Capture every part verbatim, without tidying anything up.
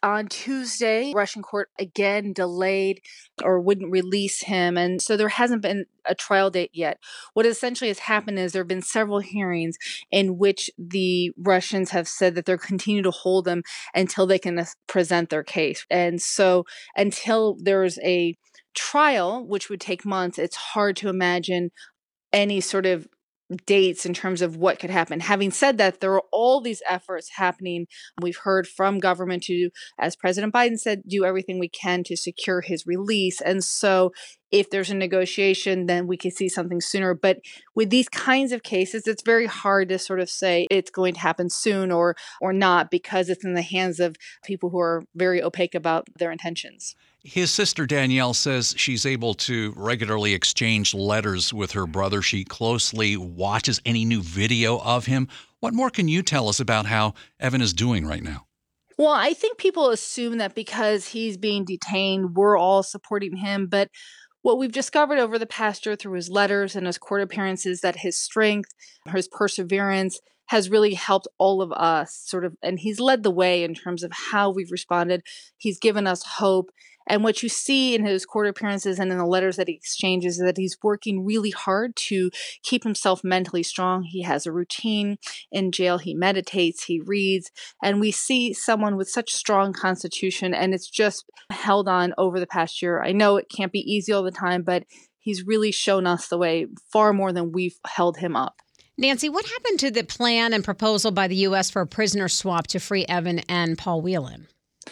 On Tuesday, Russian court again delayed or wouldn't release him, and so there hasn't been a trial date yet. What essentially has happened is there have been several hearings in which the Russians have said that they're continue to hold him until they can as- present their case. And so until there's a trial, which would take months, it's hard to imagine any sort of dates in terms of what could happen. Having said that, there are all these efforts happening. We've heard from government to, as President Biden said, do everything we can to secure his release. And so if there's a negotiation, then we could see something sooner. But with these kinds of cases, it's very hard to sort of say it's going to happen soon or or not, because it's in the hands of people who are very opaque about their intentions. His sister Danielle says she's able to regularly exchange letters with her brother. She closely watches any new video of him. What more can you tell us about how Evan is doing right now? Well, I think people assume that because he's being detained, we're all supporting him. But what we've discovered over the past year through his letters and his court appearances, that his strength, his perseverance has really helped all of us sort of, and he's led the way in terms of how we've responded. He's given us hope. And what you see in his court appearances and in the letters that he exchanges is that he's working really hard to keep himself mentally strong. He has a routine in jail. He meditates, he reads, and we see someone with such strong constitution, and it's just held on over the past year. I know it can't be easy all the time, but he's really shown us the way far more than we've held him up. Nancy, what happened to the plan and proposal by the U S for a prisoner swap to free Evan and Paul Whelan?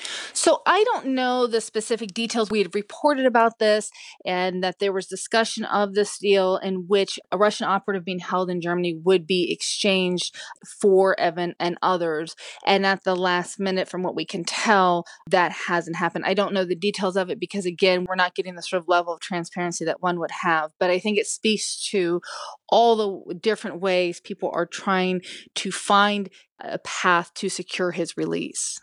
So I don't know the specific details. We had reported about this and that there was discussion of this deal in which a Russian operative being held in Germany would be exchanged for Evan and others. And at the last minute, from what we can tell, that hasn't happened. I don't know the details of it because, again, we're not getting the sort of level of transparency that one would have. But I think it speaks to all the different ways people are trying to find a path to secure his release.